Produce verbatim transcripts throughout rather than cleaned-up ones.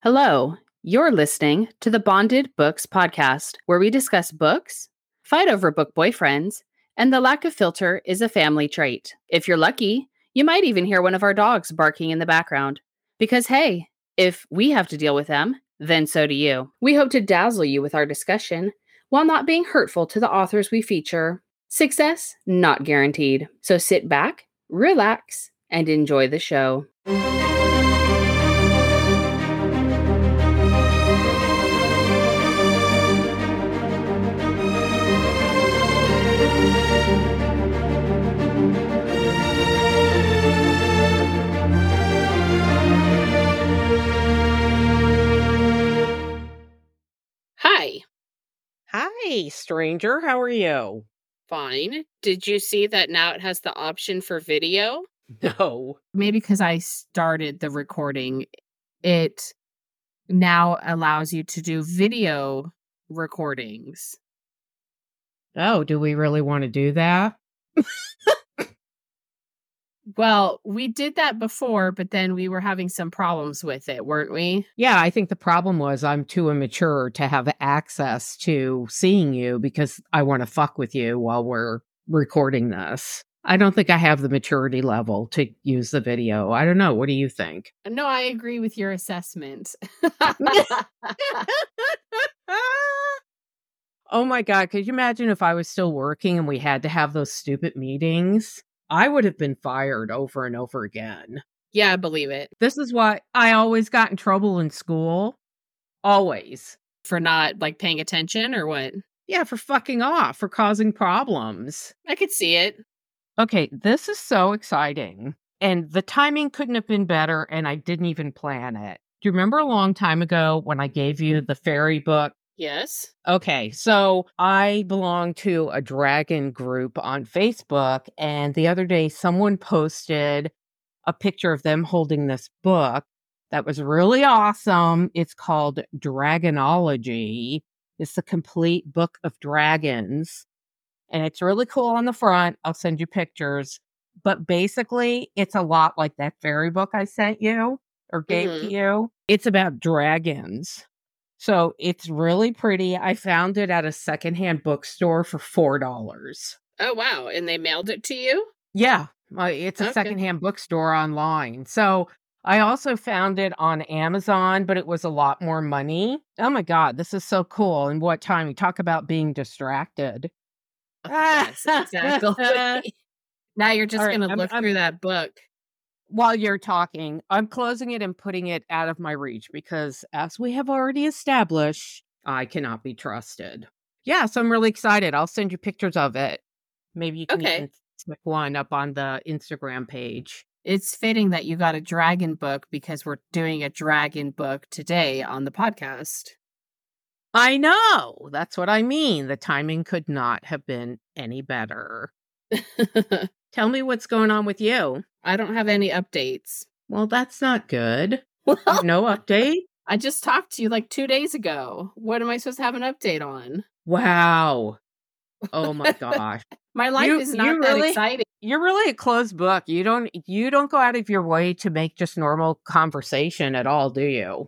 Hello, you're listening to the Bonded Books podcast, where we discuss books, fight over book boyfriends, and the lack of filter is a family trait. If you're lucky, you might even hear one of our dogs barking in the background. Because hey, if we have to deal with them, then so do you. We hope to dazzle you with our discussion while not being hurtful to the authors we feature. Success not guaranteed. So sit back, relax, and enjoy the show. Hi. Hi, stranger. How are you? Fine. Did you see that now it has the option for video? No. Maybe because I started the recording, it now allows you to do video recordings. Oh, do we really want to do that? Well, we did that before, but then we were having some problems with it, weren't we? Yeah, I think the problem was I'm too immature to have access to seeing you because I want to fuck with you while we're recording this. I don't think I have the maturity level to use the video. I don't know. What do you think? No, I agree with your assessment. Oh my God. Could you imagine if I was still working and we had to have those stupid meetings? I would have been fired over and over again. Yeah, I believe it. This is why I always got in trouble in school. Always. For not, like, paying attention or what? Yeah, for fucking off, for causing problems. I could see it. Okay, this is so exciting. And the timing couldn't have been better, and I didn't even plan it. Do you remember a long time ago when I gave you the fairy book? Yes. Okay, so I belong to a dragon group on Facebook, and the other day someone posted a picture of them holding this book that was really awesome. It's called Dragonology. It's the complete book of dragons, and it's really cool on the front. I'll send you pictures, but basically it's a lot like that fairy book I sent you or gave Mhm. to you. It's about dragons. So it's really pretty. I found it at a secondhand bookstore for four dollars. Oh, wow. And they mailed it to you? Yeah, uh, it's a Okay. secondhand bookstore online. So I also found it on Amazon, but it was a lot more money. Oh my God, this is so cool. And what time? You talk about being distracted. Yes, exactly. Now you're just All right, going to I'm- look I'm- through that book. While you're talking, I'm closing it and putting it out of my reach because, as we have already established, I cannot be trusted. Yeah, so I'm really excited. I'll send you pictures of it. Maybe you can Okay. even stick one up on the Instagram page. It's fitting that you got a dragon book because we're doing a dragon book today on the podcast. I know. That's what I mean. The timing could not have been any better. Tell me what's going on with you. I don't have any updates. Well, that's not good. Well, No update? I just talked to you like two days ago. What am I supposed to have an update on? Wow. Oh my gosh. My life You- is not you that really- exciting. You're really a closed book. You don't you don't go out of your way to make just normal conversation at all, do you?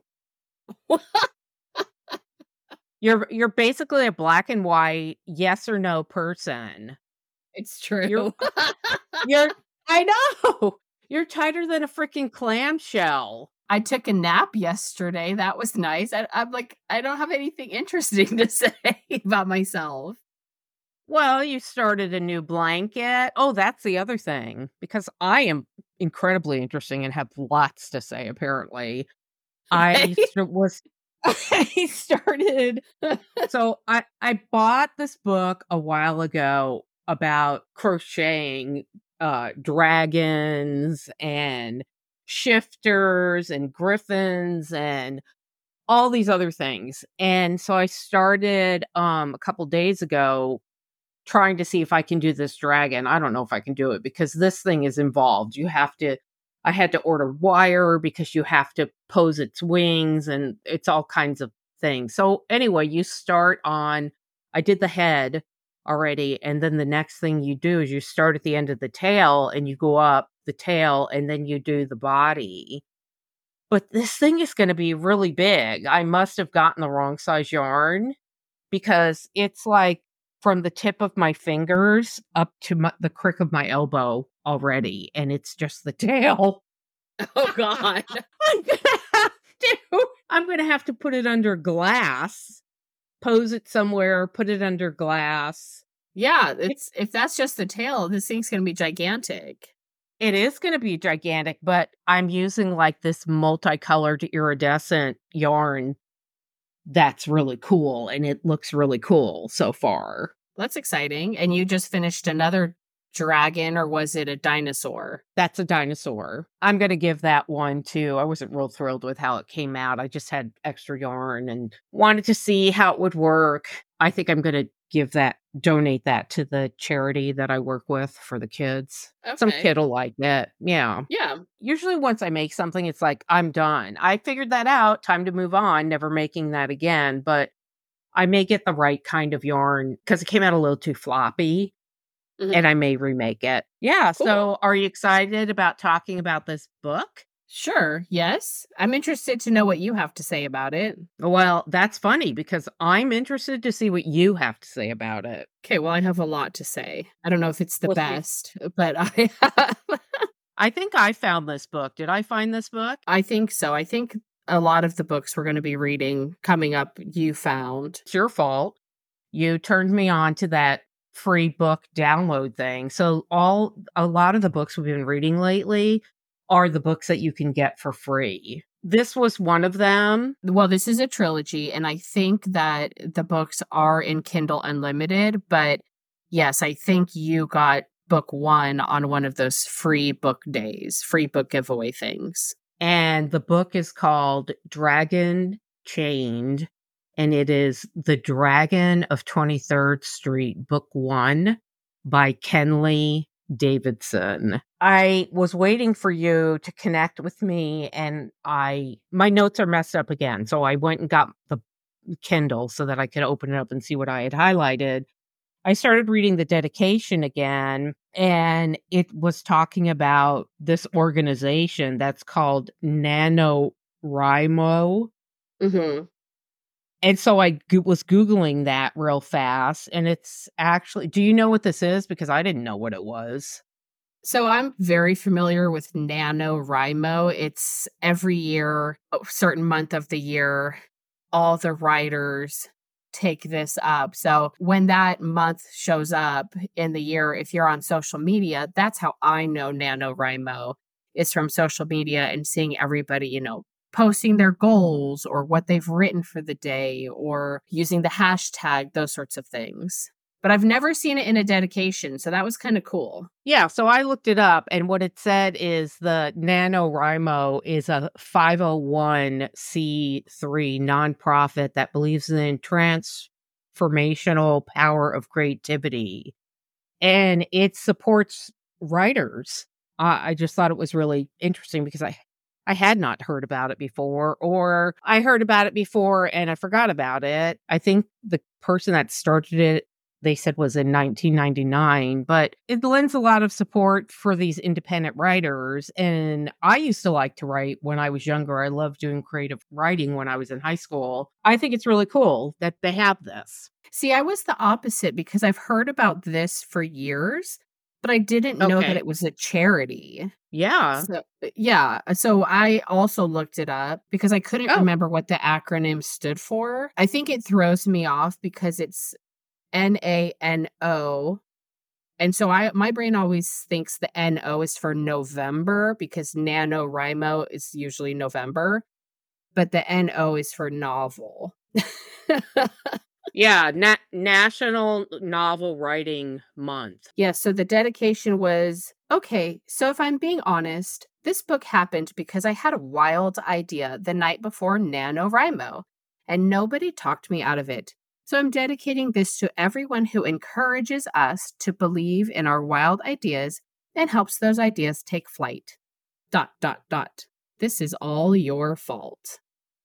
You're you're basically a black and white yes or no person. It's true. You're- You're I know. You're tighter than a freaking clamshell. I took a nap yesterday. That was nice. I, I'm like, I don't have anything interesting to say about myself. Well, you started a new blanket. Oh, that's the other thing. Because I am incredibly interesting and have lots to say, apparently. I st- was I started so I I bought this book a while ago about crocheting uh dragons and shifters and griffins and all these other things. And so I started um a couple days ago trying to see if I can do this dragon. I don't know if I can do it because this thing is involved. You have to I had to order wire because you have to pose its wings and it's all kinds of things. So anyway, you start on I did the head already, and then the next thing you do is you start at the end of the tail and you go up the tail and then you do the body. but this thing is going to be really big. I must have gotten the wrong size yarn because it's like from the tip of my fingers up to my, the crick of my elbow already. And it's just the tail. Oh, God. I'm going to have to, I'm going to have to put it under glass, pose it somewhere, put it under glass. Yeah, it's if that's just the tail, this thing's going to be gigantic. It is going to be gigantic, but I'm using like this multicolored iridescent yarn that's really cool, and it looks really cool so far. That's exciting. And you just finished another dragon, or was it a dinosaur? That's a dinosaur. I'm going to give that one too. I wasn't real thrilled with how it came out. I just had extra yarn and wanted to see how it would work. I think I'm going to give that, donate that to the charity that I work with for the kids. Okay. Some kid will like it. Yeah. Yeah. Usually once I make something, it's like, I'm done. I figured that out. Time to move on. Never making that again. But I may get the right kind of yarn because it came out a little too floppy. Mm-hmm. And I may remake it. Yeah. Cool. So are you excited about talking about this book? Sure. Yes. I'm interested to know what you have to say about it. Well, that's funny because I'm interested to see what you have to say about it. Okay. Well, I have a lot to say. I don't know if it's the well, best, but I have. I think I found this book. Did I find this book? I think so. I think a lot of the books we're going to be reading coming up, you found. It's your fault. You turned me on to that free book download thing. So all a lot of the books we've been reading lately are the books that you can get for free. This was one of them. Well, this is a trilogy, and I think that the books are in Kindle Unlimited, but yes, I think you got book one on one of those free book days, free book giveaway things. And the book is called Dragon Chained, and it is The Dragon of twenty-third Street, Book One by Kenley Davidson. I was waiting for you to connect with me, and I my notes are messed up again. So I went and got the Kindle so that I could open it up and see what I had highlighted. I started reading the dedication again, and it was talking about this organization that's called NaNoWriMo. Mm-hmm. And so I go- was Googling that real fast, and it's actually, do you know what this is? Because I didn't know what it was. So I'm very familiar with NaNoWriMo. It's every year, a certain month of the year, all the writers take this up. So when that month shows up in the year, if you're on social media, that's how I know NaNoWriMo is from social media and seeing everybody, you know, posting their goals or what they've written for the day or using the hashtag, those sorts of things. But I've never seen it in a dedication, so that was kind of cool. Yeah, so I looked it up, and what it said is the NaNoWriMo is a five oh one c three nonprofit that believes in transformational power of creativity, and it supports writers. Uh, I just thought it was really interesting because I I had not heard about it before, or I heard about it before and I forgot about it. I think the person that started it, they said, was in nineteen ninety-nine, but it lends a lot of support for these independent writers. And I used to like to write when I was younger. I loved doing creative writing when I was in high school. I think it's really cool that they have this. See, I was the opposite because I've heard about this for years, but I didn't know Okay. that it was a charity. Yeah. So, yeah. So I also looked it up because I couldn't Oh. remember what the acronym stood for. I think it throws me off because it's N A N O. And so I my brain always thinks the N O is for November because NaNoWriMo is usually November, but the N O is for novel. Yeah, na- National Novel Writing Month. Yeah, so the dedication was, okay, so if I'm being honest, this book happened because I had a wild idea the night before NaNoWriMo, and nobody talked me out of it. So I'm dedicating this to everyone who encourages us to believe in our wild ideas and helps those ideas take flight. Dot, dot, dot. This is all your fault.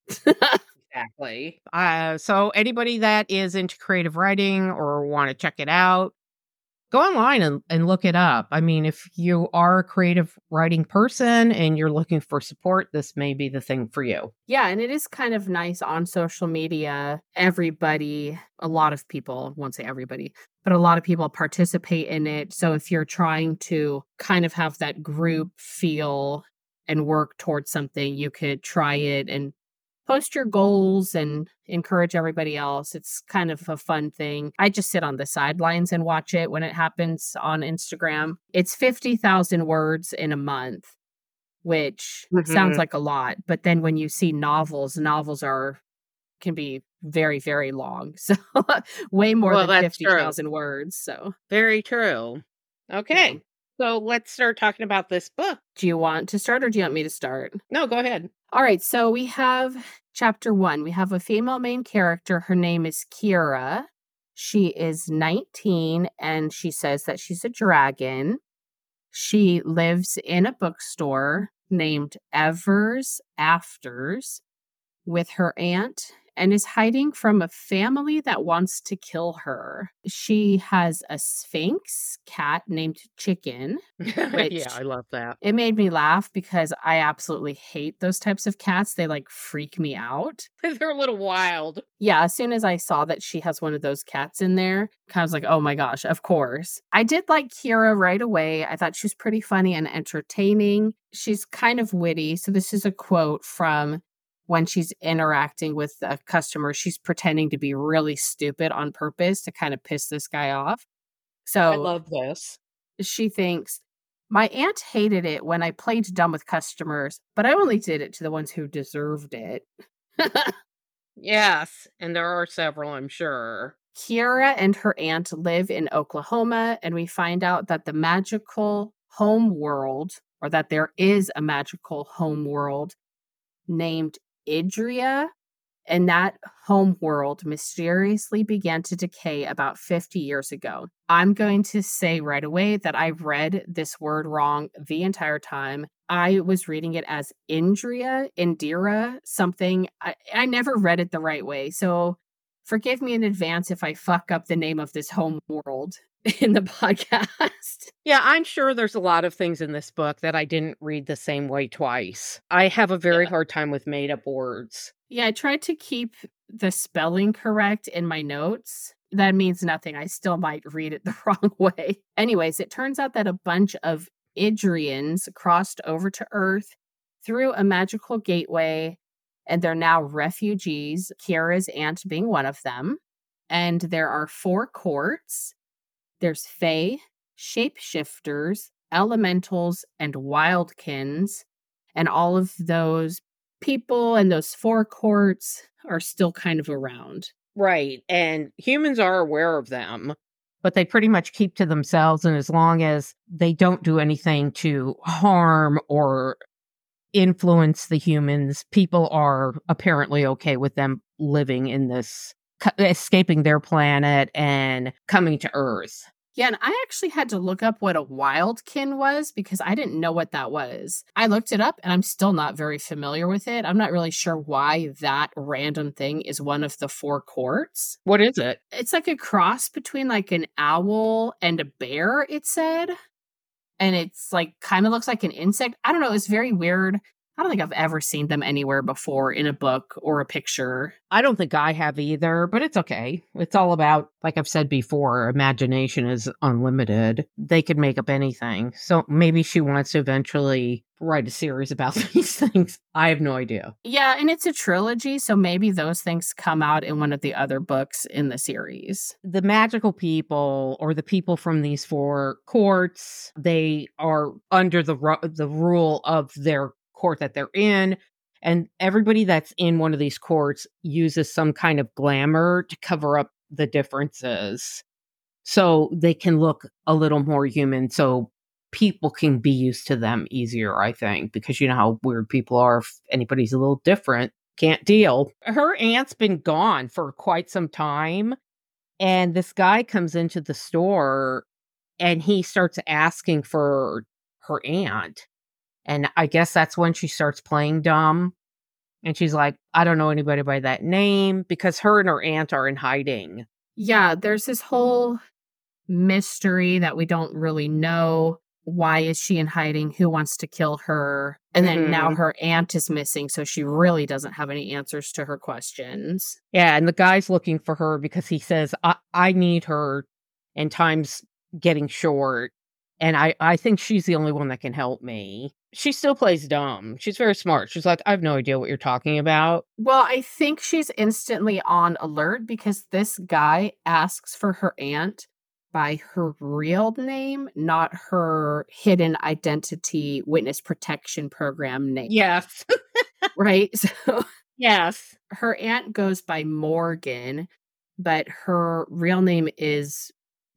Exactly. Uh, so anybody that is into creative writing or want to check it out, Go online and, and look it up. I mean, if you are a creative writing person and you're looking for support, this may be the thing for you. Yeah, and it is kind of nice on social media. Everybody, a lot of people, won't say everybody, but a lot of people participate in it. So if you're trying to kind of have that group feel and work towards something, you could try it and post your goals and encourage everybody else. It's kind of a fun thing. I just sit on the sidelines and watch it when it happens on Instagram. It's fifty thousand words in a month, which Mm-hmm. sounds like a lot. But then when you see novels, novels are can be very, very long. So way more Well, than that's fifty thousand words. So very true. Okay. Yeah. So let's start talking about this book. Do you want to start or do you want me to start? No, go ahead. All right. So we have chapter one. We have a female main character. Her name is Kira. She is nineteen and she says that she's a dragon. She lives in a bookstore named Evers Afters with her aunt and is hiding from a family that wants to kill her. She has a Sphinx cat named Chicken. Which yeah, I love that. It made me laugh because I absolutely hate those types of cats. They like freak me out. They're a little wild. Yeah, as soon as I saw that she has one of those cats in there, I was like, oh my gosh, of course. I did like Kira right away. I thought she was pretty funny and entertaining. She's kind of witty. So this is a quote from when she's interacting with a customer. She's pretending to be really stupid on purpose to kind of piss this guy off. So I love this. She thinks, my aunt hated it when I played dumb with customers, but I only did it to the ones who deserved it. Yes, and there are several, I'm sure. Kira and her aunt live in Oklahoma, and we find out that the magical home world, or that there is a magical home world named Idria, and that home world mysteriously began to decay about fifty years ago. I'm going to say right away that I read this word wrong the entire time. I was reading it as Indria, Indira, something. I, I never read it the right way. So forgive me in advance if I fuck up the name of this home world in the podcast. Yeah, I'm sure there's a lot of things in this book that I didn't read the same way twice. I have a very Yeah. hard time with made-up words. Yeah, I tried to keep the spelling correct in my notes. That means nothing. I still might read it the wrong way. Anyways, it turns out that a bunch of Idrians crossed over to Earth through a magical gateway, and they're now refugees, Kira's aunt being one of them. And there are four courts. There's Fae, shapeshifters, elementals, and wildkins. And all of those people and those four courts are still kind of around. Right, and humans are aware of them, but they pretty much keep to themselves, and as long as they don't do anything to harm or influence the humans, people are apparently okay with them living in this, escaping their planet and coming to Earth. Yeah, and I actually had to look up what a wildkin was because I didn't know what that was. I looked it up and I'm still not very familiar with it. I'm not really sure why that random thing is one of the four courts. What is it? It's like a cross between like an owl and a bear, it said. And it's like kind of looks like an insect. I don't know. It's very weird. I don't think I've ever seen them anywhere before in a book or a picture. I don't think I have either, but it's okay. It's all about, like I've said before, imagination is unlimited. They could make up anything. So maybe she wants to eventually write a series about these things. I have no idea. Yeah, and it's a trilogy, so maybe those things come out in one of the other books in the series. The magical people, or the people from these four courts, they are under the ru- the rule of their court that they're in, and everybody that's in one of these courts uses some kind of glamour to cover up the differences so they can look a little more human, so people can be used to them easier, I think, because you know how weird people are. If anybody's a little different, can't deal. Her aunt's been gone for quite some time, and this guy comes into the store and he starts asking for her aunt. And I guess that's when she starts playing dumb. And she's like, I don't know anybody by that name, because her and her aunt are in hiding. Yeah, there's this whole mystery that we don't really know. Why is she in hiding? Who wants to kill her? And then Mhm. now her aunt is missing, so she really doesn't have any answers to her questions. Yeah, and the guy's looking for her because he says, I, I need her, and time's getting short. And I, I think she's the only one that can help me. She still plays dumb. She's very smart. She's like, I have no idea what you're talking about. Well, I think she's instantly on alert because this guy asks for her aunt by her real name, not her hidden identity witness protection program name. Yes. Right? So Yes. her aunt goes by Morgan, but her real name is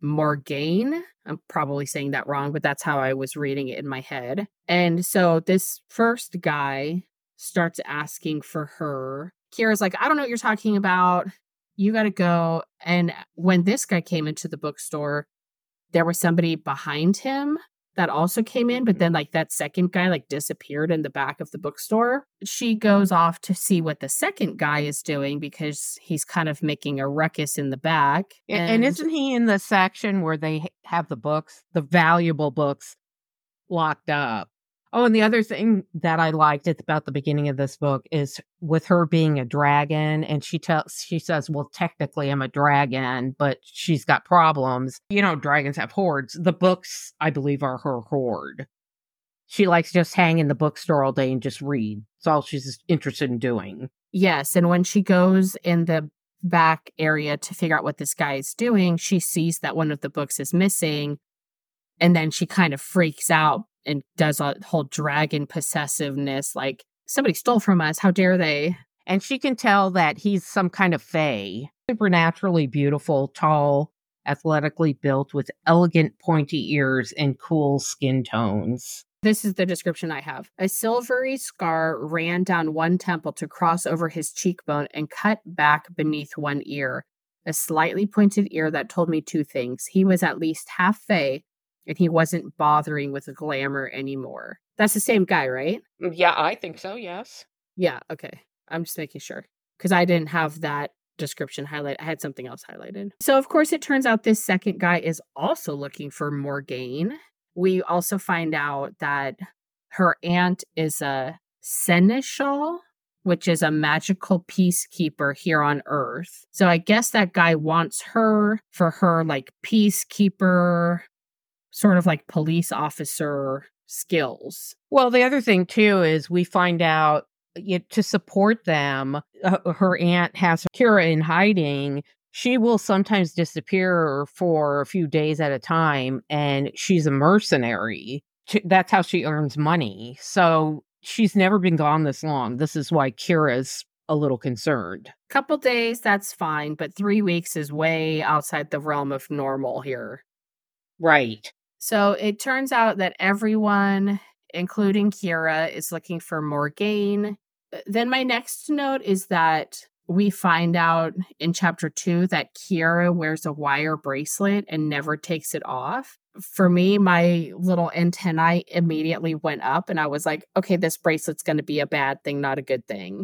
Morgane. I'm probably saying that wrong, but that's how I was reading it in my head. And so this first guy starts asking for her. Kira's like, I don't know what you're talking about. You got to go. And when this guy came into the bookstore, there was somebody behind him that also came in, but then like that second guy like disappeared in the back of the bookstore. She goes off to see what the second guy is doing because he's kind of making a ruckus in the back. And, and isn't he in the section where they have the books, the valuable books locked up? Oh, and the other thing that I liked about the beginning of this book is with her being a dragon, and she tells she says, well, technically I'm a dragon, but she's got problems. You know, dragons have hordes. The books, I believe, are her horde. She likes just hang in the bookstore all day and just read. That's all she's interested in doing. Yes, and when she goes in the back area to figure out what this guy is doing, she sees that one of the books is missing, and then she kind of freaks out and does a whole dragon possessiveness, like, somebody stole from us, how dare they? And she can tell that he's some kind of fae, supernaturally beautiful, tall, athletically built, with elegant pointy ears and cool skin tones. This is the description I have. A silvery scar ran down one temple to cross over his cheekbone and cut back beneath one ear. A slightly pointed ear that told me two things. He was at least half fae, and he wasn't bothering with glamour anymore. That's the same guy, right? Yeah, I think so, yes. Yeah, okay. I'm just making sure. Because I didn't have that description highlighted. I had something else highlighted. So, of course, it turns out this second guy is also looking for Morgane. We also find out that her aunt is a seneschal, which is a magical peacekeeper here on Earth. So I guess that guy wants her for her, like, peacekeeper, sort of like police officer skills. Well, the other thing, too, is we find out you know, to support them, uh, her aunt has Kira in hiding. She will sometimes disappear for a few days at a time, and she's a mercenary. That's how she earns money. So she's never been gone this long. This is why Kira's a little concerned. Couple days, that's fine, but three weeks is way outside the realm of normal here. Right. So it turns out that everyone, including Kira, is looking for Morgane. Then my next note is that we find out in chapter two that Kira wears a wire bracelet and never takes it off. For me, my little antennae immediately went up, and I was like, okay, this bracelet's going to be a bad thing, not a good thing.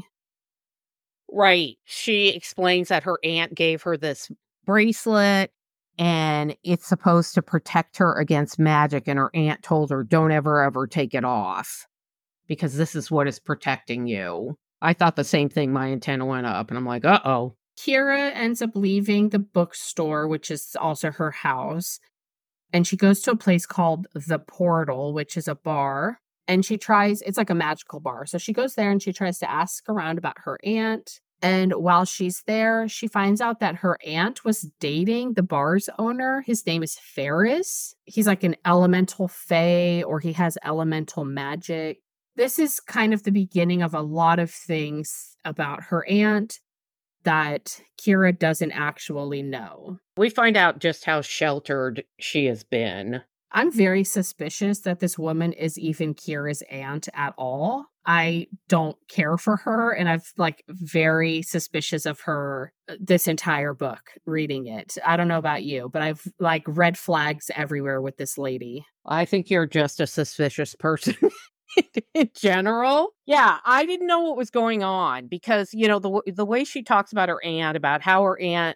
Right. She explains that her aunt gave her this bracelet, and it's supposed to protect her against magic, and her aunt told her, don't ever, ever take it off, because this is what is protecting you. I thought the same thing. My antenna went up, and I'm like, uh-oh. Kira ends up leaving the bookstore, which is also her house, and she goes to a place called The Portal, which is a bar, and she tries, it's like a magical bar. So she goes there and she tries to ask around about her aunt. And while she's there, she finds out that her aunt was dating the bar's owner. His name is Ferris. He's like an elemental fae, or he has elemental magic. This is kind of the beginning of a lot of things about her aunt that Kira doesn't actually know. We find out just how sheltered she has been. I'm very suspicious that this woman is even Kira's aunt at all. I don't care for her, and I'm like very suspicious of her this entire book reading it. I don't know about you, but I've like red flags everywhere with this lady. I think you're just a suspicious person. In general. Yeah, I didn't know what was going on because, you know, the the way she talks about her aunt, about how her aunt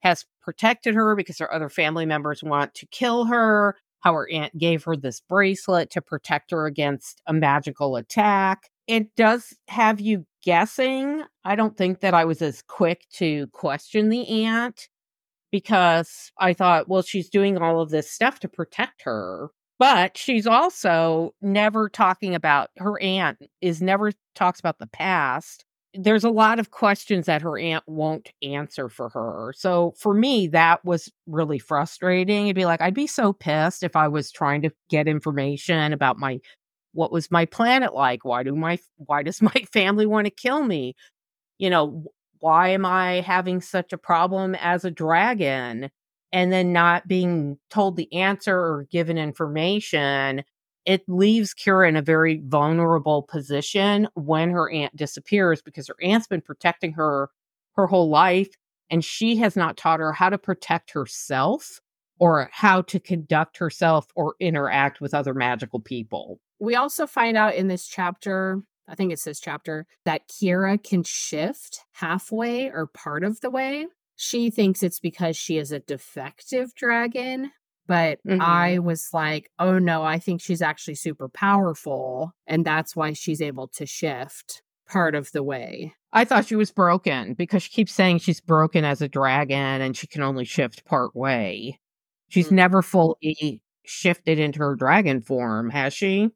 has protected her because her other family members want to kill her, how her aunt gave her this bracelet to protect her against a magical attack. It does have you guessing. I don't think that I was as quick to question the aunt because I thought, well, she's doing all of this stuff to protect her. But she's also never talking about, her aunt is never talks about the past. There's a lot of questions that her aunt won't answer for her. So for me, that was really frustrating. It'd be like, I'd be so pissed if I was trying to get information about my, what was my planet like? Why do my, why does my family want to kill me? You know, why am I having such a problem as a dragon? And then not being told the answer or given information, it leaves Kira in a very vulnerable position when her aunt disappears because her aunt's been protecting her her whole life, and she has not taught her how to protect herself or how to conduct herself or interact with other magical people. We also find out in this chapter, I think it's this chapter, that Kira can shift halfway or part of the way. She thinks it's because she is a defective dragon, but mm-hmm. I was like, oh no, I think she's actually super powerful, and that's why she's able to shift part of the way. I thought she was broken because she keeps saying she's broken as a dragon and she can only shift part way. She's mm-hmm. never fully shifted into her dragon form, has she?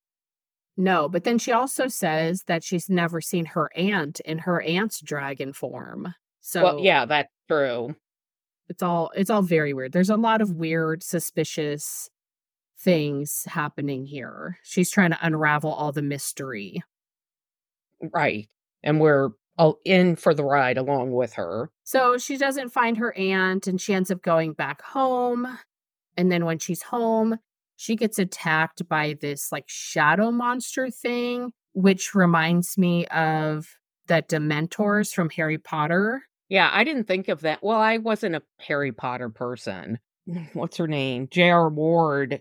No, but then she also says that she's never seen her aunt in her aunt's dragon form. So well, yeah, that's true. It's all it's all very weird. There's a lot of weird, suspicious things happening here. She's trying to unravel all the mystery. Right. And we're all in for the ride along with her. So she doesn't find her aunt and she ends up going back home. And then when she's home, she gets attacked by this like shadow monster thing, which reminds me of the Dementors from Harry Potter. Yeah, I didn't think of that. Well, I wasn't a Harry Potter person. What's her name? J R. Ward.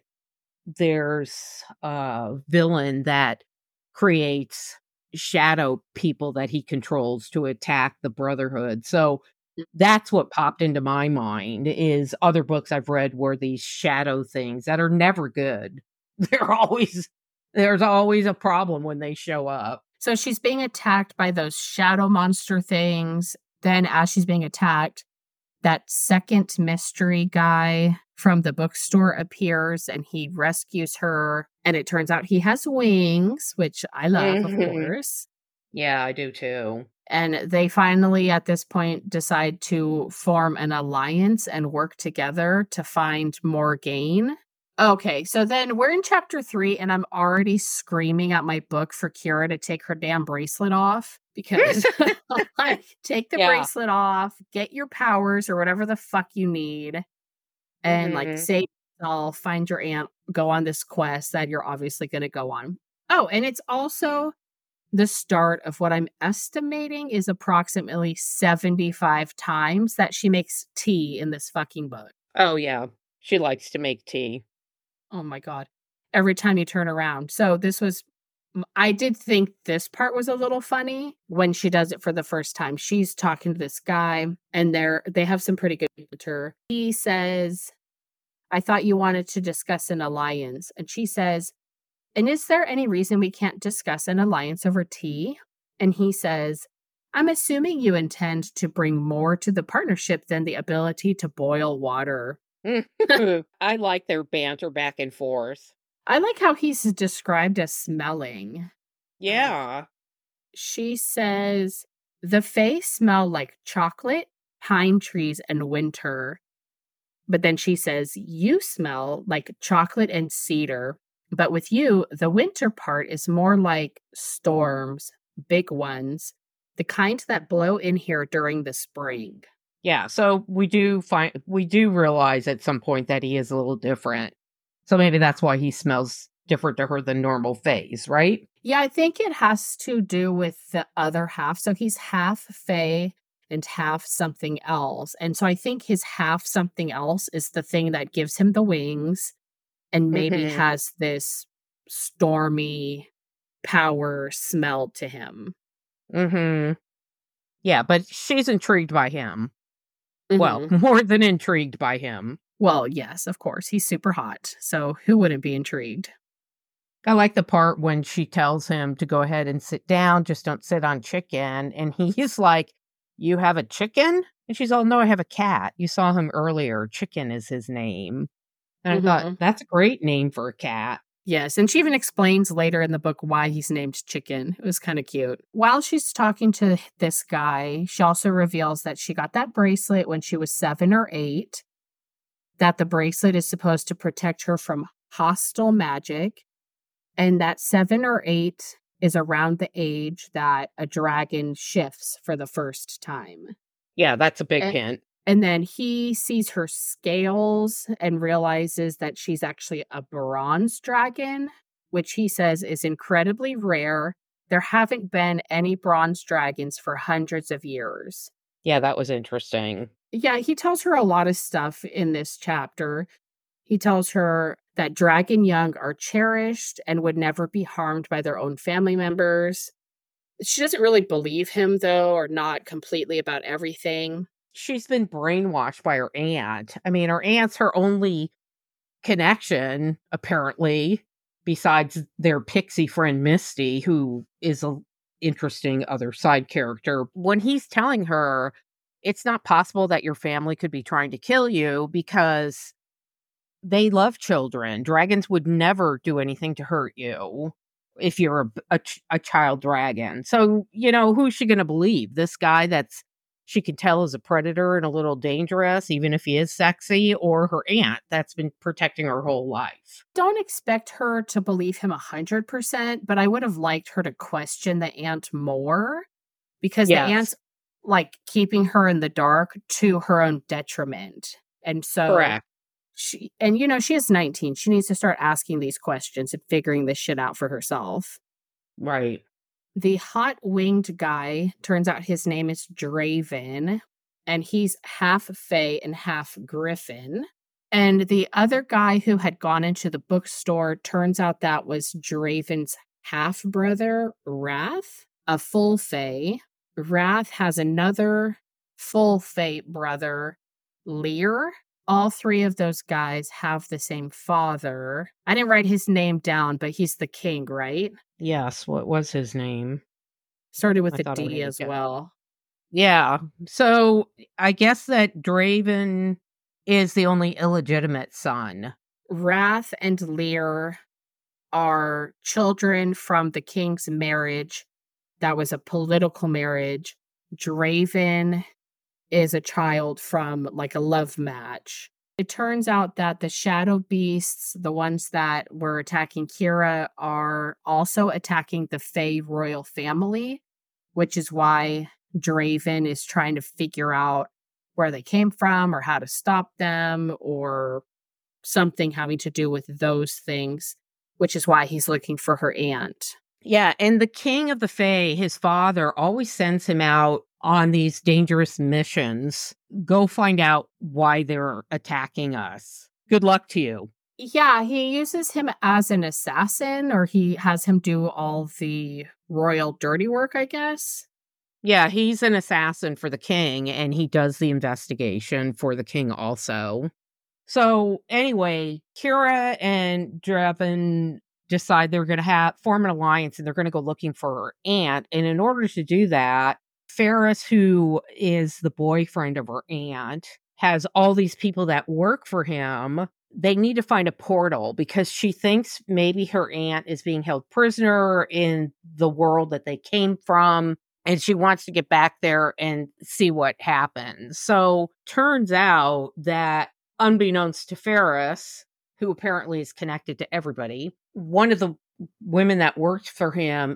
There's a villain that creates shadow people that he controls to attack the Brotherhood. So that's what popped into my mind is other books I've read were these shadow things that are never good. They're always, there's always a problem when they show up. So she's being attacked by those shadow monster things. Then as she's being attacked, that second mystery guy from the bookstore appears and he rescues her. And it turns out he has wings, which I love, mm-hmm. of course. Yeah, I do too. And they finally, at this point, decide to form an alliance and work together to find Morgaine. Okay, so then we're in chapter three, and I'm already screaming at my book for Kira to take her damn bracelet off. Because, like, take the yeah. bracelet off, get your powers or whatever the fuck you need, and, mm-hmm. like, save yourself, find your aunt, go on this quest that you're obviously going to go on. Oh, and it's also the start of what I'm estimating is approximately seventy-five times that she makes tea in this fucking book. Oh, yeah. She likes to make tea. Oh, my God. Every time you turn around. So this was, I did think this part was a little funny when she does it for the first time. She's talking to this guy and they're, they have some pretty good banter. He says, I thought you wanted to discuss an alliance. And she says, and is there any reason we can't discuss an alliance over tea? And he says, I'm assuming you intend to bring more to the partnership than the ability to boil water. I like their banter back and forth. I like how he's described as smelling. Yeah. She says, the Fae smell like chocolate, pine trees, and winter. But then she says, you smell like chocolate and cedar. But with you, the winter part is more like storms, big ones, the kind that blow in here during the spring. Yeah, so we do find we do realize at some point that he is a little different. So maybe that's why he smells different to her than normal Faes, right? Yeah, I think it has to do with the other half. So he's half Fae and half something else. And so I think his half something else is the thing that gives him the wings and maybe mm-hmm. has this stormy power smell to him. Mm-hmm. Yeah, but she's intrigued by him. Well, Mhm. more than intrigued by him. Well, yes, of course. He's super hot. So who wouldn't be intrigued? I like the part when she tells him to go ahead and sit down, just don't sit on chicken. And he's like, "You have a chicken?" And she's all, "No, I have a cat. You saw him earlier. Chicken is his name." And I thought, Mhm. that's a great name for a cat. Yes, and she even explains later in the book why he's named Chicken. It was kind of cute. While she's talking to this guy, she also reveals that she got that bracelet when she was seven or eight, that the bracelet is supposed to protect her from hostile magic, and that seven or eight is around the age that a dragon shifts for the first time. Yeah, that's a big And, hint. and then he sees her scales and realizes that she's actually a bronze dragon, which he says is incredibly rare. There haven't been any bronze dragons for hundreds of years. Yeah, that was interesting. Yeah, he tells her a lot of stuff in this chapter. He tells her that dragon young are cherished and would never be harmed by their own family members. She doesn't really believe him, though, or not completely about everything. She's been brainwashed by her aunt. I mean, her aunt's her only connection, apparently, besides their pixie friend Misty, who is a interesting other side character. When he's telling her, it's not possible that your family could be trying to kill you because they love children. Dragons would never do anything to hurt you if you're a, a, ch- a child dragon. So, you know, who's she going to believe? This guy that's she can tell is a predator and a little dangerous, even if he is sexy, or her aunt that's been protecting her whole life? Don't expect her to believe him one hundred percent, but I would have liked her to question the aunt more because the Yes, aunt's like keeping her in the dark to her own detriment. And so correct. she, and you know, she is nineteen. She needs to start asking these questions and figuring this shit out for herself. Right. The hot winged guy, turns out his name is Draven, and he's half Fae and half Griffin. And the other guy who had gone into the bookstore, turns out that was Draven's half brother, Wrath, a full Fae. Wrath has another full Fae brother, Lear. All three of those guys have the same father. I didn't write his name down, but he's the king, right? Yes. What was his name? Started with I a thought I would D have as guessed. well. Yeah. So I guess that Draven is the only illegitimate son. Wrath and Lear are children from the king's marriage. That was a political marriage. Draven is a child from like a love match. It turns out that the shadow beasts, the ones that were attacking Kira, are also attacking the Fae royal family, which is why Draven is trying to figure out where they came from or how to stop them or something having to do with those things, which is why he's looking for her aunt. Yeah, and the king of the Fae, his father, always sends him out on these dangerous missions. Go find out why they're attacking us. Good luck to you. Yeah, he uses him as an assassin, or he has him do all the royal dirty work, I guess. Yeah, he's an assassin for the king, and he does the investigation for the king also. So, anyway, Kira and Draven decide they're going to have form an alliance and they're going to go looking for her aunt. And in order to do that, Ferris, who is the boyfriend of her aunt, has all these people that work for him. They need to find a portal because she thinks maybe her aunt is being held prisoner in the world that they came from. And she wants to get back there and see what happens. So turns out that unbeknownst to Ferris, who apparently is connected to everybody, one of the women that worked for him,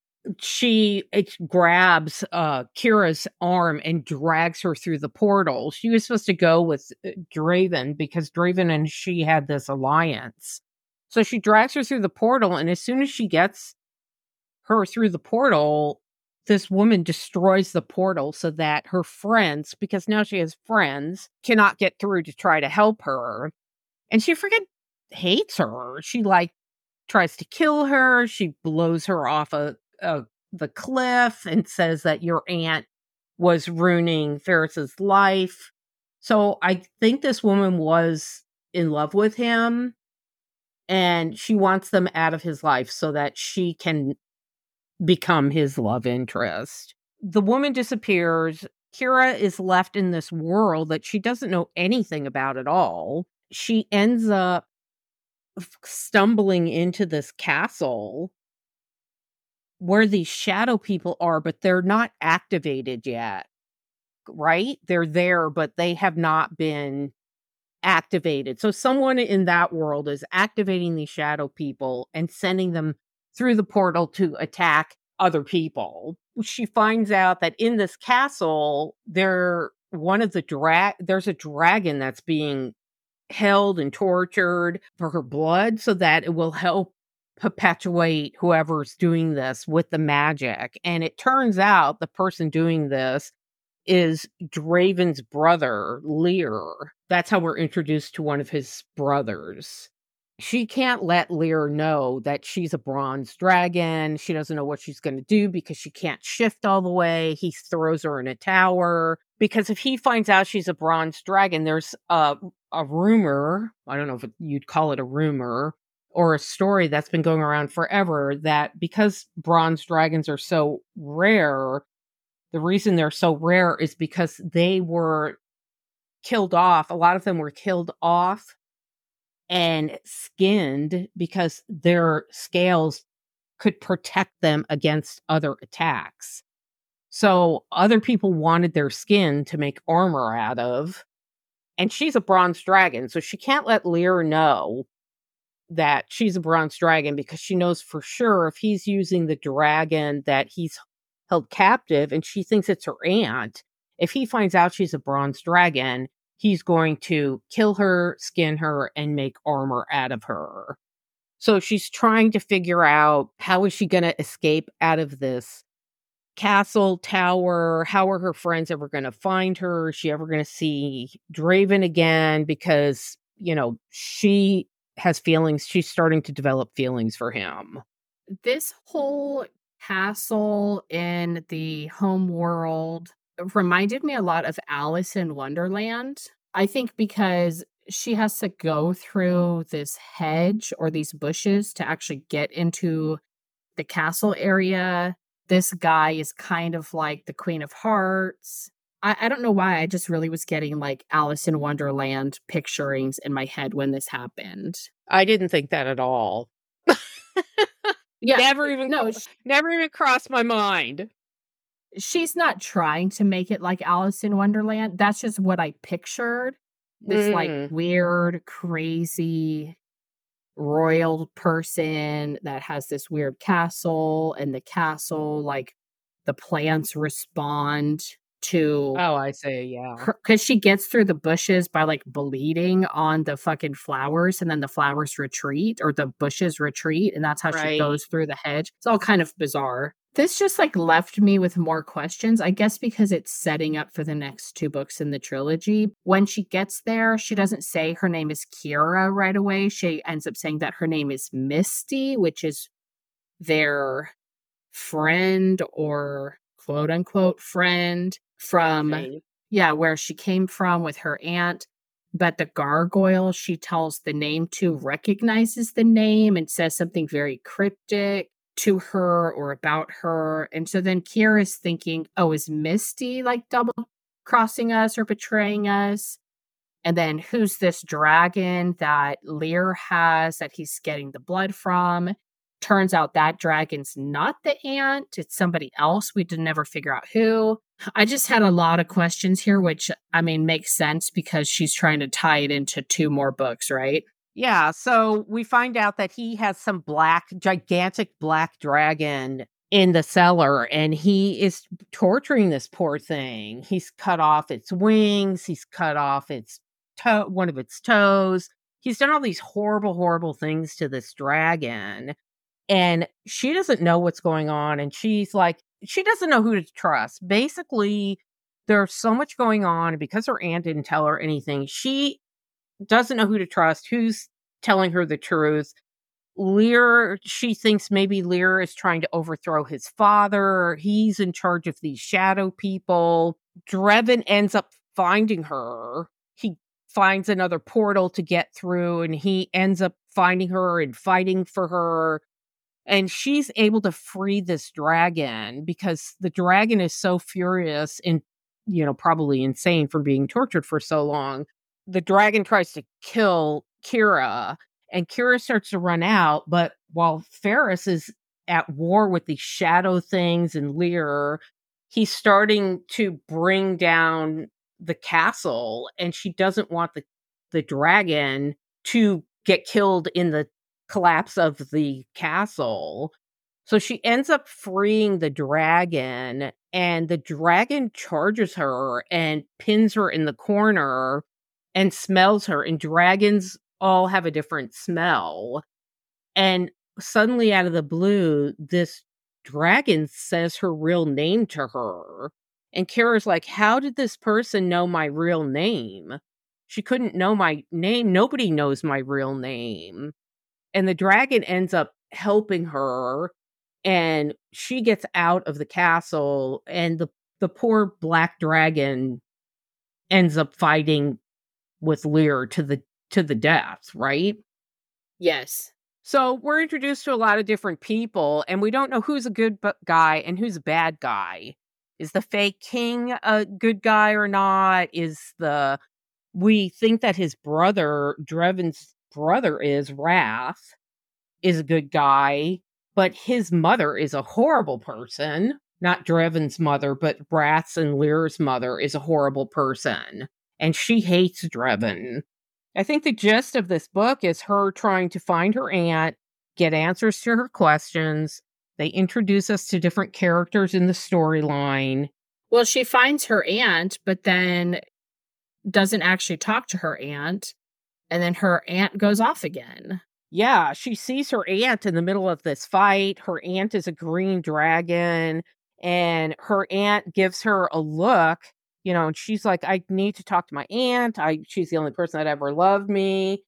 she it grabs uh, Kira's arm and drags her through the portal. She was supposed to go with uh, Draven because Draven and she had this alliance. So she drags her through the portal, and as soon as she gets her through the portal, this woman destroys the portal so that her friends, because now she has friends, cannot get through to try to help her. And she freaking hates her. She like tries to kill her. She blows her off a, a the cliff and says that your aunt was ruining Ferris's life. So I think this woman was in love with him, and she wants them out of his life so that she can become his love interest. The woman disappears. Kira is left in this world that she doesn't know anything about at all. She ends up stumbling into this castle where these shadow people are, but they're not activated yet, right? They're there, but they have not been activated. So someone in that world is activating these shadow people and sending them through the portal to attack other people. She finds out that in this castle, there one of the dra- there's a dragon that's being held and tortured for her blood so that it will help perpetuate whoever's doing this with the magic. And it turns out the person doing this is Draven's brother, Lear. That's how we're introduced to one of his brothers. She can't let Lear know that she's a bronze dragon. She doesn't know what she's going to do because she can't shift all the way. He throws her in a tower. Because if he finds out she's a bronze dragon, there's a, a rumor, I don't know if it, you'd call it a rumor, or a story that's been going around forever, that because bronze dragons are so rare, the reason they're so rare is because they were killed off. A lot of them were killed off and skinned because their scales could protect them against other attacks. So other people wanted their skin to make armor out of. And she's a bronze dragon, so she can't let Lear know that she's a bronze dragon because she knows for sure if he's using the dragon that he's held captive and she thinks it's her aunt, if he finds out she's a bronze dragon, he's going to kill her, skin her, and make armor out of her. So she's trying to figure out how is she going to escape out of this castle, tower? How are her friends ever going to find her? Is she ever going to see Draven again? Because, you know, she has feelings. She's starting to develop feelings for him. This whole castle in the home world reminded me a lot of Alice in Wonderland. I think because she has to go through this hedge or these bushes to actually get into the castle area. This guy is kind of like the Queen of Hearts. I, I don't know why. I just really was getting like Alice in Wonderland picturings in my head when this happened. I didn't think that at all. Yeah, never even no, cro- never even crossed my mind. She's not trying to make it like Alice in Wonderland. That's just what I pictured. This mm. like weird, crazy royal person that has this weird castle, and the castle, like the plants respond to oh I see yeah because she gets through the bushes by like bleeding on the fucking flowers, and then the flowers retreat or the bushes retreat, and that's how right. she goes through the hedge. It's all kind of bizarre. This just like left me with more questions, I guess because it's setting up for the next two books in the trilogy. When she gets there, she doesn't say her name is Kira right away. She ends up saying that her name is Misty, which is their friend or quote unquote friend from, okay. yeah, where she came from with her aunt. But the gargoyle she tells the name to recognizes the name and says something very cryptic to her or about her. And so then Kira's thinking, oh, is Misty like double crossing us or betraying us? And then who's this dragon that Lear has that he's getting the blood from? Turns out that dragon's not the aunt. It's somebody else. We did never figure out who. I just had a lot of questions here, which, I mean, makes sense because she's trying to tie it into two more books, right? Yeah, so we find out that he has some black, gigantic black dragon in the cellar, and he is torturing this poor thing. He's cut off its wings. He's cut off its toe, one of its toes. He's done all these horrible, horrible things to this dragon. And she doesn't know what's going on. And she's like, she doesn't know who to trust. Basically, there's so much going on. And because her aunt didn't tell her anything, she doesn't know who to trust, who's telling her the truth. Lear, she thinks maybe Lear is trying to overthrow his father. He's in charge of these shadow people. Draven ends up finding her. He finds another portal to get through, and he ends up finding her and fighting for her. And she's able to free this dragon because the dragon is so furious and, you know, probably insane for being tortured for so long. The dragon tries to kill Kira, and Kira starts to run out. But while Ferris is at war with these shadow things and Lear, he's starting to bring down the castle, and she doesn't want the, the dragon to get killed in the collapse of the castle. So she ends up freeing the dragon, and the dragon charges her and pins her in the corner and smells her. And dragons all have a different smell. And suddenly, out of the blue, this dragon says her real name to her. And Kira's like, how did this person know my real name? She couldn't know my name. Nobody knows my real name. And the dragon ends up helping her, and she gets out of the castle, and the, the poor black dragon ends up fighting with Lear to the to the death, right? Yes. So we're introduced to a lot of different people, and we don't know who's a good bu- guy and who's a bad guy. Is the fake king a good guy or not? Is the we think that his brother, Dreven's brother, is Wrath, is a good guy, but his mother is a horrible person. Not Dreven's mother, but Wrath's and Lear's mother is a horrible person, and she hates Dreven. I think the gist of this book is her trying to find her aunt, get answers to her questions. They introduce us to different characters in the storyline. Well, she finds her aunt, but then doesn't actually talk to her aunt, and then her aunt goes off again. Yeah, she sees her aunt in the middle of this fight. Her aunt is a green dragon, and her aunt gives her a look, you know, and she's like, I need to talk to my aunt. I she's the only person that ever loved me.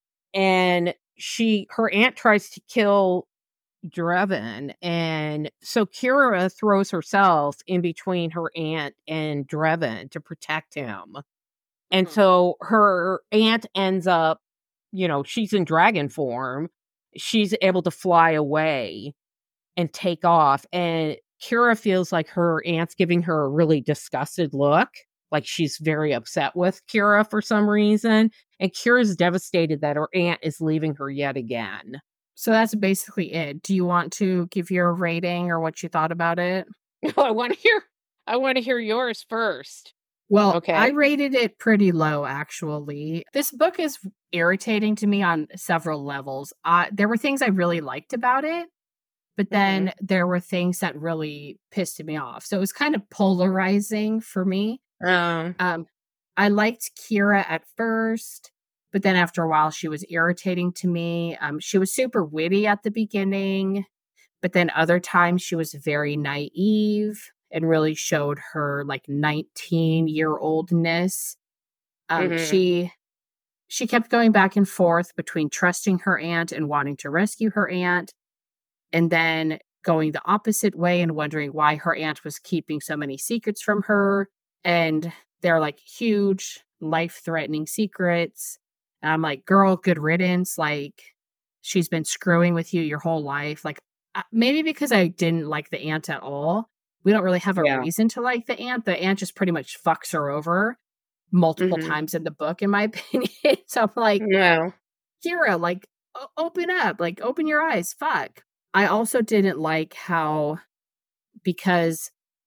And she her aunt tries to kill Dreven, and so Kira throws herself in between her aunt and Dreven to protect him. And Hmm. so her aunt ends up, you know, she's in dragon form. She's able to fly away and take off. And Kira feels like her aunt's giving her a really disgusted look. Like she's very upset with Kira for some reason. And Kira's devastated that her aunt is leaving her yet again. So that's basically it. Do you want to give your rating or what you thought about it? I want to hear I want to hear yours first. Well, Okay. I rated it pretty low, actually. This book is irritating to me on several levels. Uh, there were things I really liked about it, but then Mhm. there were things that really pissed me off. So it was kind of polarizing for me. Um, Um, I liked Kira at first, but then after a while, she was irritating to me. Um, she was super witty at the beginning, but then other times she was very naive and really showed her like nineteen year oldness. Um, mhm. she she kept going back and forth between trusting her aunt and wanting to rescue her aunt, and then going the opposite way and wondering why her aunt was keeping so many secrets from her. And they're like huge, life threatening secrets. And I'm like, girl, good riddance. Like, she's been screwing with you your whole life. Like, uh, maybe because I didn't like the aunt at all, we don't really have a Yeah. reason to like the aunt. The aunt just pretty much fucks her over multiple Mhm. times in the book, in my opinion. So I'm like, No. Kira, like, o- open up, like, open your eyes. Fuck. I also didn't like how, because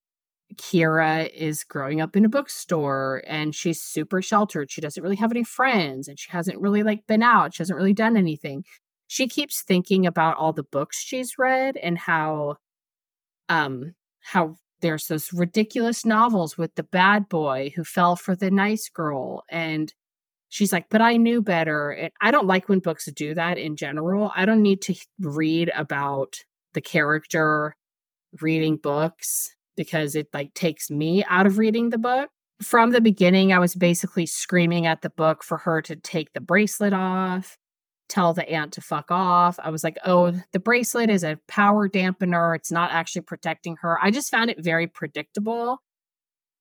Kira is growing up in a bookstore and she's super sheltered, she doesn't really have any friends and she hasn't really like been out, she hasn't really done anything. She keeps thinking about all the books she's read and how um how there's those ridiculous novels with the bad boy who fell for the nice girl, and she's like, but I knew better. And I don't like when books do that in general. I don't need to read about the character reading books because it like takes me out of reading the book. From the beginning, I was basically screaming at the book for her to take the bracelet off, tell the aunt to fuck off. I was like, oh, the bracelet is a power dampener. It's not actually protecting her. I just found it very predictable.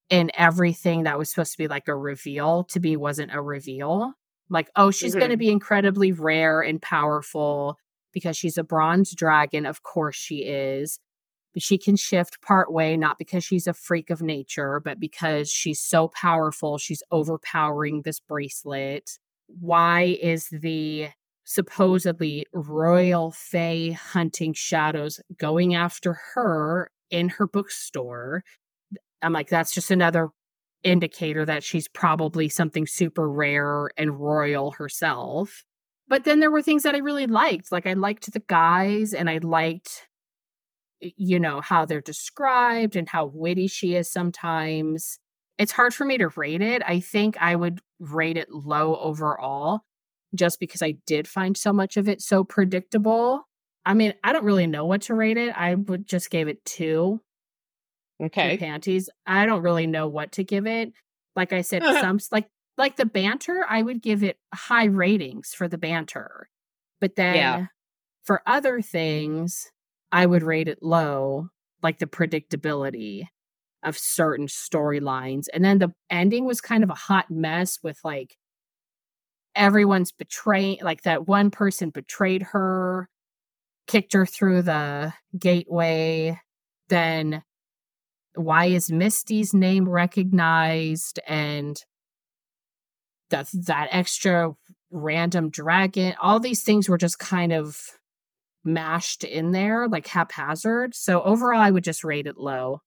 and everything that was supposed to be like a reveal to be wasn't a reveal. Like, oh, she's going to Mhm. be incredibly rare and powerful because she's a bronze dragon. Of course she is. But she can shift part way, not because she's a freak of nature, but because she's so powerful. She's overpowering this bracelet. Why is the supposedly royal fae hunting shadows going after her in her bookstore? I'm like, that's just another indicator that she's probably something super rare and royal herself. But then there were things that I really liked. Like I liked the guys and I liked, you know, how they're described and how witty she is sometimes. It's hard for me to rate it. I think I would rate it low overall just because I did find so much of it so predictable. I mean, I don't really know what to rate it. I would just gave it two two Okay. panties. I don't really know what to give it. Like I said, some s- like like the banter, I would give it high ratings for the banter. But Yeah. then for other things, I would rate it low, like the predictability of certain storylines. And then the ending was kind of a hot mess with like everyone's betraying, like that one person betrayed her, kicked her through the gateway. Then why is Misty's name recognized? And that that extra random dragon, all these things were just kind of mashed in there like haphazard. So overall I would just rate it low.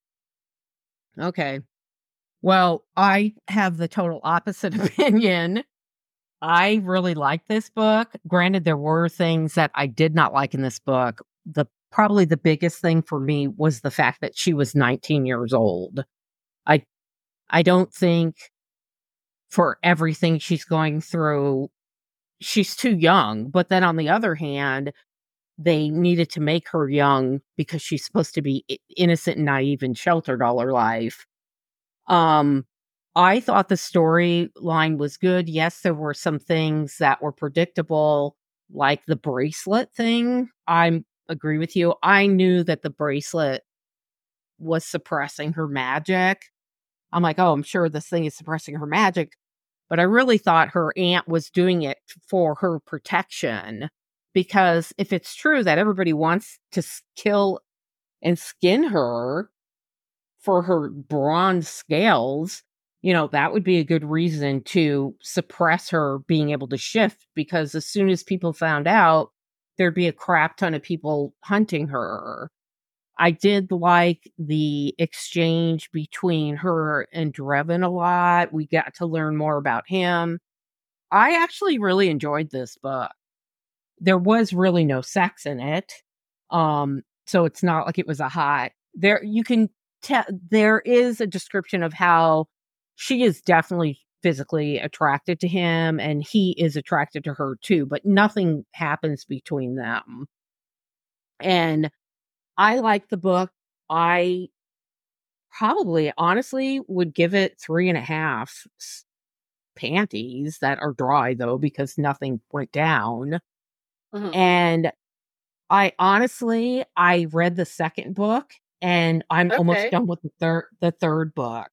Okay. Well, I have the total opposite opinion. I really like this book. Granted, there were things that I did not like in this book. The probably the biggest thing for me was the fact that she was nineteen years old. I I don't think for everything she's going through, she's too young. But then on the other hand, they needed to make her young because she's supposed to be i- innocent and naive and sheltered all her life. Um, I thought the storyline was good. Yes, there were some things that were predictable, like the bracelet thing. I agree with you. I knew that the bracelet was suppressing her magic. I'm like, oh, I'm sure this thing is suppressing her magic. But I really thought her aunt was doing it for her protection. Because if it's true that everybody wants to s- kill and skin her, for her bronze scales, you know, that would be a good reason to suppress her being able to shift because as soon as people found out, there'd be a crap ton of people hunting her. I did like the exchange between her and Drevin a lot. We got to learn more about him. I actually really enjoyed this book. There was really no sex in it. Um, so it's not like it was a hot. There you can tell there is a description of how she is definitely physically attracted to him and he is attracted to her too, but nothing happens between them. And I like the book. I probably honestly would give it three and a half s- panties that are dry though, because nothing went down. Mhm. And I honestly, I read the second book and I'm almost Okay. done with the third the third book.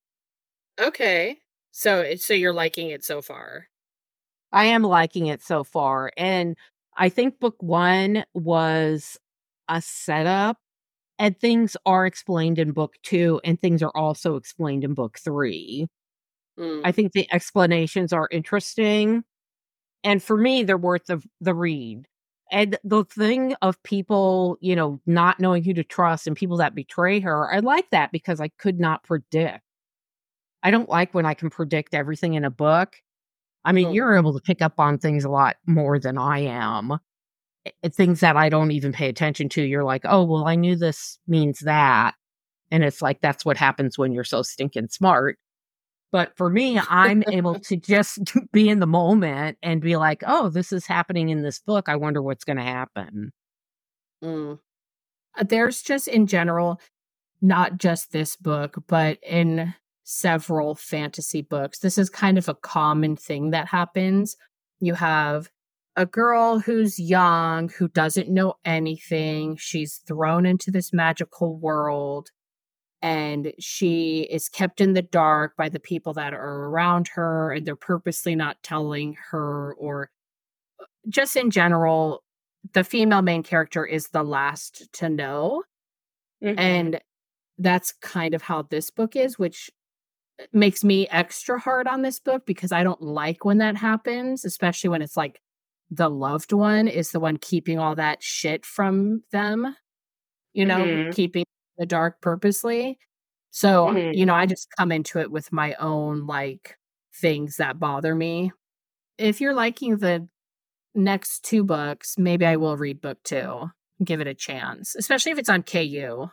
Okay. So it so you're liking it so far. I am liking it so far, and I think book one was a setup, and things are explained in book two, and things are also explained in book three. Mm. I think the explanations are interesting, and for me, they're worth the the read. And the thing of people, you know, not knowing who to trust and people that betray her, I like that because I could not predict. I don't like when I can predict everything in a book. I mean, Mhm. you're able to pick up on things a lot more than I am. Eh, things that I don't even pay attention to. You're like, "Oh, well, I knew this means that." And it's like, that's what happens when you're so stinking smart. But for me, I'm able to just be in the moment and be like, "Oh, this is happening in this book. I wonder what's gonna happen." Mm. Uh, There's just in general, not just this book, but in several fantasy books, this is kind of a common thing that happens. You have a girl who's young, who doesn't know anything. She's thrown into this magical world. and she is kept in the dark by the people that are around her, and they're purposely not telling her, or just in general, the female main character is the last to know. Mhm. And that's kind of how this book is, which makes me extra hard on this book because I don't like when that happens, especially when it's like the loved one is the one keeping all that shit from them, you know, Mhm. keeping the dark purposely. So, Mhm. you know, I just come into it with my own like things that bother me. If you're liking the next two books, maybe I will read book two, give it a chance, especially if it's on K U.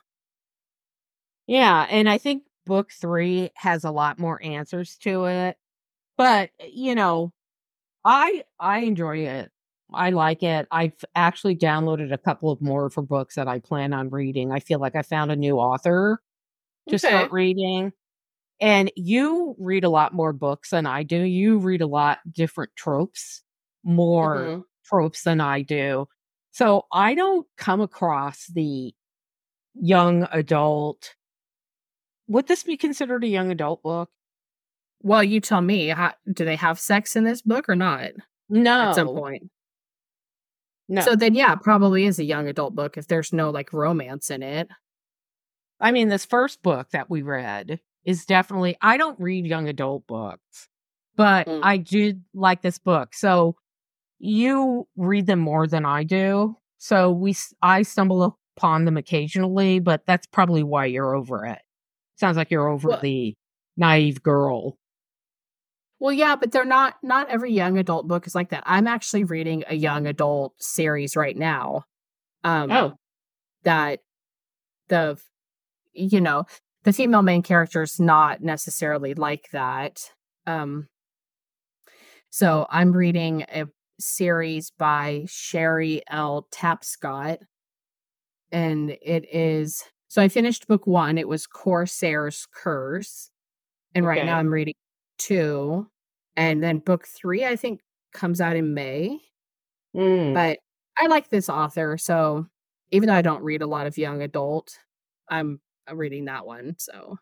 Yeah, and I think book three has a lot more answers to it. But, you know, I I enjoy it. I like it. I've actually downloaded a couple of more for books that I plan on reading. I feel like I found a new author to Okay. start reading. And you read a lot more books than I do. You read a lot different tropes, more Mhm. tropes than I do. So I don't come across the young adult. Would this be considered a young adult book? Well, you tell me, how, do they have sex in this book or not at some No. point? No. So then, yeah, it probably is a young adult book if there's no like romance in it. I mean, this first book that we read is definitely, I don't read young adult books, but Mm. I did like this book. So you read them more than I do. So we, s- I stumble upon them occasionally, but that's probably why you're over it. Sounds like you're over Well, the naive girl. well, yeah, but they're not. Not every young adult book is like that. I'm actually reading a young adult series right now. Um, Oh, that the you know the female main character is not necessarily like that. Um, so I'm reading a series by Sherry L. Tapscott, and it is so I finished book one. It was Corsair's Curse, and right now okay. I'm reading two, and then book three I think comes out in May. Mm. But I like this author, so even though I don't read a lot of young adult, I'm I'm reading that one. So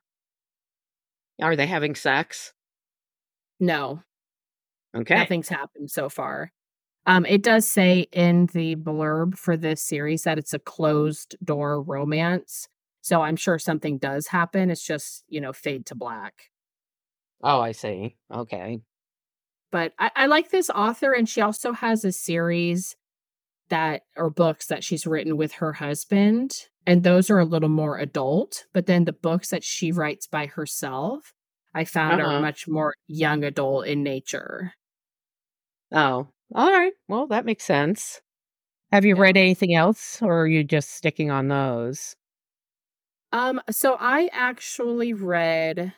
Are they having sex? no, Okay. nothing's happened so far. Um, it does say in the blurb for this series that it's a closed door romance. So I'm sure something does happen. It's just, you know, fade to black. Oh, I see. Okay. But I, I like this author, and she also has a series that or books that she's written with her husband, and those are a little more adult. But then the books that she writes by herself, I found are Uh-huh. much more young adult in nature. Oh, all right. Well, that makes sense. Have you Yeah. read anything else, or are you just sticking on those? Um, so I actually read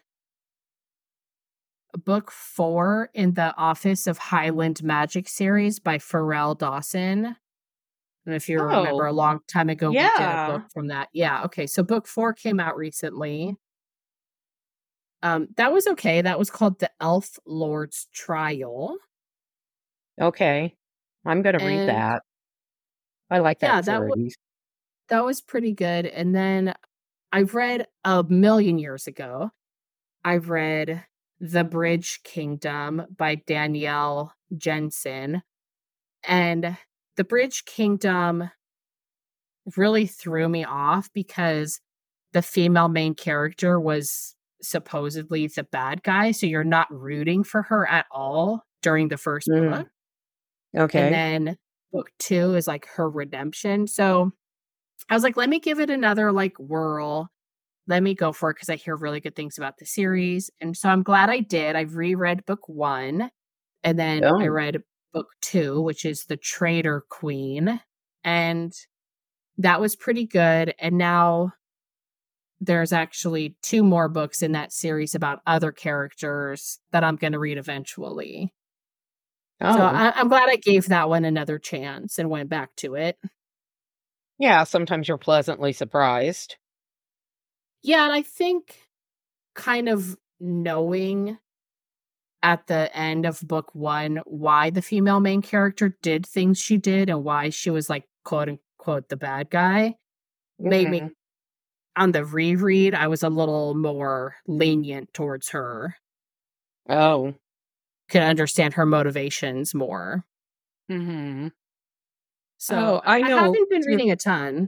book four in the Office of Highland Magic series by Pharrell Dawson. And if you remember, Oh, a long time ago, we did a book yeah. from that. Yeah. Okay. So book four came out recently. Um, that was okay. That was called The Elf Lord's Trial. Okay. I'm gonna read And that. I like yeah, that that was series. that was pretty good. And then I've read a million years ago, I've read The Bridge Kingdom by Danielle Jensen. And The Bridge Kingdom really threw me off because the female main character was supposedly the bad guy. So you're not rooting for her at all during the first Mm, book. And okay. then book two is like her redemption. So I was like, let me give it another like whirl. Let me go for it because I hear really good things about the series. And so I'm glad I did. I've reread book one, and then I Oh, read book two, which is The Traitor Queen. And that was pretty good. And now there's actually two more books in that series about other characters that I'm going to read eventually. So oh. I, I'm glad I gave that one another chance and went back to it. Yeah, sometimes you're pleasantly surprised. Yeah, and I think kind of knowing at the end of book one why the female main character did things she did and why she was like quote unquote the bad guy made me Mhm. on the reread, I was a little more lenient towards her. Oh. Could understand her motivations more. Mm-hmm. So oh, I know. I haven't been reading a ton.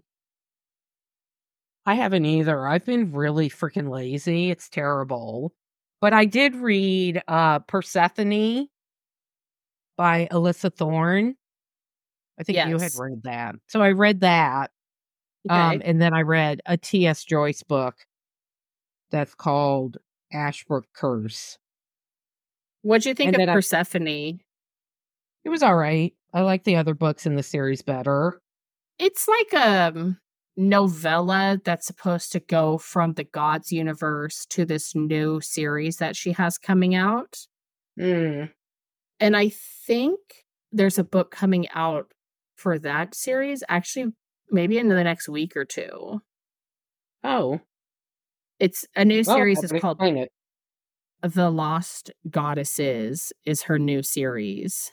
I haven't either. I've been really freaking lazy. It's terrible. But I did read uh, Persephone by Alyssa Thorne. I think yes. you had read that. So I read that. Okay. Um, and then I read a T S Joyce book that's called Ashbrook Curse. What'd you think and of Persephone? I, it was all right. I like the other books in the series better. It's like a novella that's supposed to go from the Gods universe to this new series that she has coming out. Mm. And I think there's a book coming out for that series, actually, maybe in the next week or two. Oh. It's a new series. Oh, It's called it. The Lost Goddesses is her new series.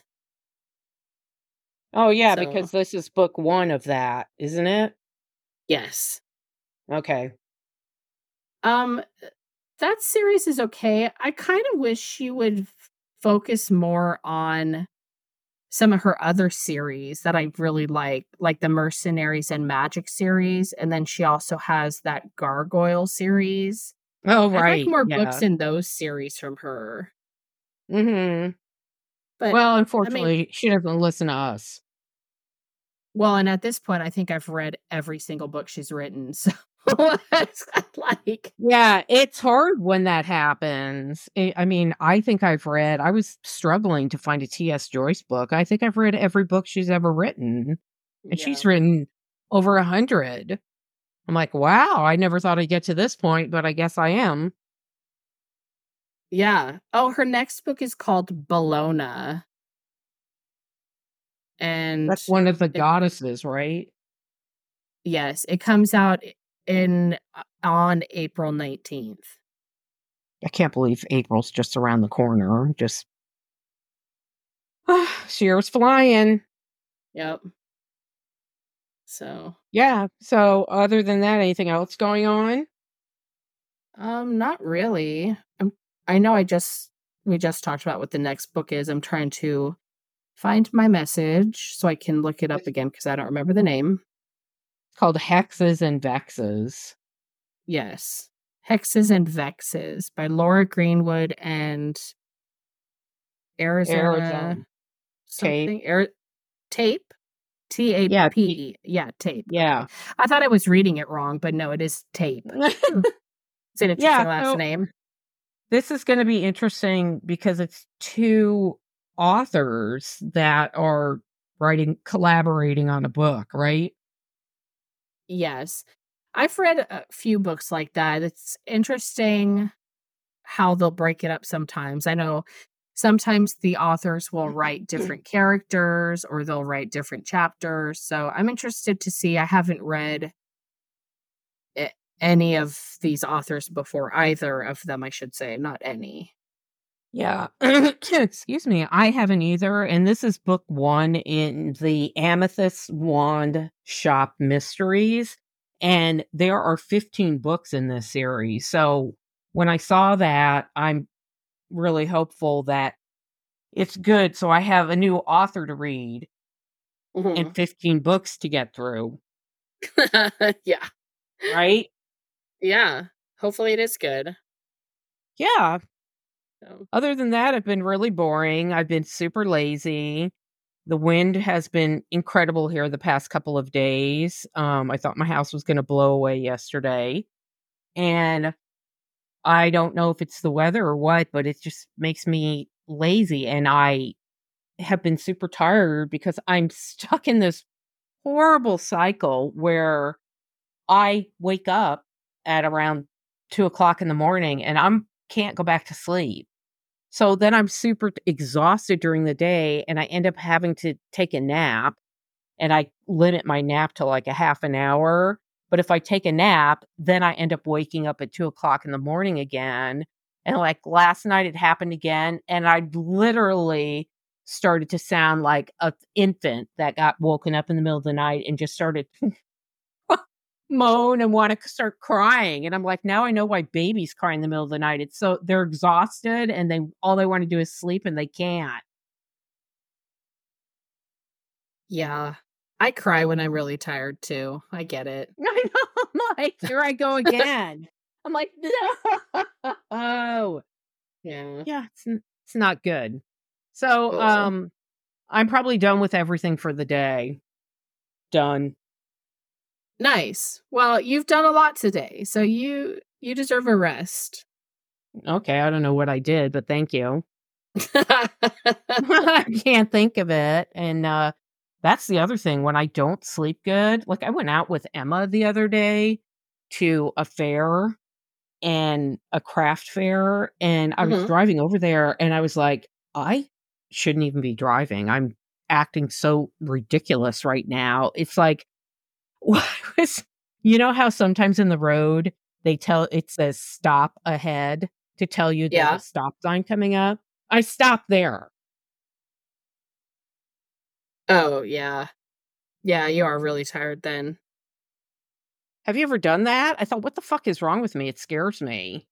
Oh, yeah, so, because this is book one of that, isn't it? Yes. Okay. Um, that series is okay. I kind of wish she would f- focus more on some of her other series that I really like, like the Mercenaries and Magic series. And then she also has that Gargoyle series. Oh, right. I like more yeah. books in those series from her. Mm-hmm. But well, unfortunately, I mean, she doesn't listen to us. Well, and at this point, I think I've read every single book she's written. So it's like, yeah, it's hard when that happens. I mean, I think I've read, I was struggling to find a T S Joyce book. I think I've read every book she's ever written. And yeah. she's written over a hundred. I'm like, wow, I never thought I'd get to this point, but I guess I am. Yeah. Oh, her next book is called Bologna. And that's one of the it, goddesses, right? Yes, it comes out in on April nineteenth. I can't believe April's just around the corner. Just shear's flying. Yep. So yeah. So other than that, anything else going on? Um, not really. I'm. I know. I just we just talked about what the next book is. I'm trying to find my message so I can look it up again because I don't remember the name. It's called Hexes and Vexes. Yes. Hexes and Vexes by Laura Greenwood and Arizona, Arizona. something. Tape. Tape? T A P E. Yeah, Tape. Yeah. Okay. I thought I was reading it wrong, but no, it is Tape. It's an interesting yeah, last so name. This is going to be interesting because it's two authors that are writing, collaborating on a book, right? Yes. I've read a few books like that. It's interesting how they'll break it up sometimes. I know sometimes the authors will write different characters or they'll write different chapters. So I'm interested to see. I haven't read any of these authors before, either of them, I should say, not any. Yeah. Excuse me. I haven't either. And this is book one in the Amethyst Wand Shop Mysteries. And there are fifteen books in this series. So when I saw that, I'm really hopeful that it's good. So I have a new author to read mm-hmm. and fifteen books to get through. Yeah. Right? Yeah. Hopefully it is good. Yeah. So. Other than that, I've been really boring. I've been super lazy. The wind has been incredible here the past couple of days. Um, I thought my house was going to blow away yesterday. And I don't know if it's the weather or what, but it just makes me lazy. And I have been super tired because I'm stuck in this horrible cycle where I wake up at around two o'clock in the morning and I'm can't go back to sleep. So then I'm super exhausted during the day and I end up having to take a nap, and I limit my nap to like a half an hour. But if I take a nap, then I end up waking up at two o'clock in the morning again. And like last night it happened again. And I literally started to sound like an infant that got woken up in the middle of the night and just started moan and want to start crying. And I'm like, now I know why babies cry in the middle of the night. It's so they're exhausted and they all they want to do is sleep and they can't. Yeah. I cry when I'm really tired too. I get it. I know. I'm like, here I go again. I'm like, no. Oh. Yeah. Yeah, it's, it's not good. So, Cool. um, I'm probably done with everything for the day. Done. Nice. Well, you've done a lot today, so you you deserve a rest. Okay, I don't know what I did, but thank you. I can't think of it. And uh, that's the other thing. When I don't sleep good, like I went out with Emma the other day to a fair and a craft fair, and I was Mhm. driving over there, and I was like, I shouldn't even be driving. I'm acting so ridiculous right now. It's like, what was, you know how sometimes in the road they tell it says stop ahead to tell you there's Yeah. a stop sign coming up? I stopped there. Oh, yeah. Yeah, you are really tired then. Have you ever done that? I thought, what the fuck is wrong with me? It scares me.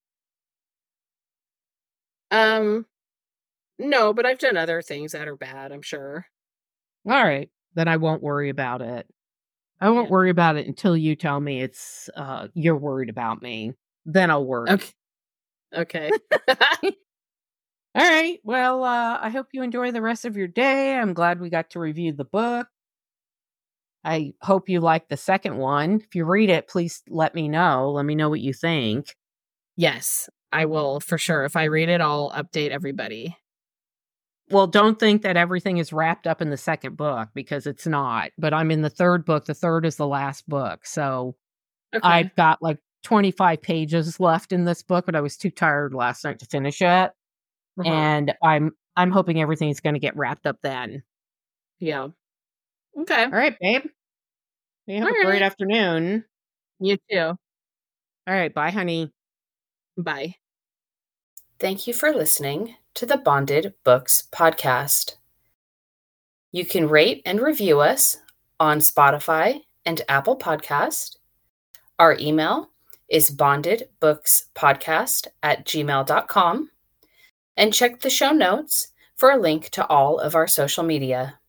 Um, no, but I've done other things that are bad, I'm sure. All right, then I won't worry about it. I won't Yeah. worry about it until you tell me it's uh you're worried about me. Then I'll worry. Okay. Okay. All right. Well, uh, I hope you enjoy the rest of your day. I'm glad we got to review the book. I hope you like the second one. If you read it, please let me know. Let me know what you think. Yes, I will for sure. If I read it, I'll update everybody. Well, don't think that everything is wrapped up in the second book because it's not. But I'm in the third book. The third is the last book. So Okay. I've got like twenty-five pages left in this book, but I was too tired last night to finish it. Uh-huh. And I'm I'm hoping everything's going to get wrapped up then. Yeah. Okay. All right, babe. You have All a great right. afternoon. You too. All right, bye, honey. Bye. Thank you for listening to the Bonded Books podcast. You can rate and review us on Spotify and Apple Podcast. Our email is bondedbookspodcast at gmail dot com. And check the show notes for a link to all of our social media.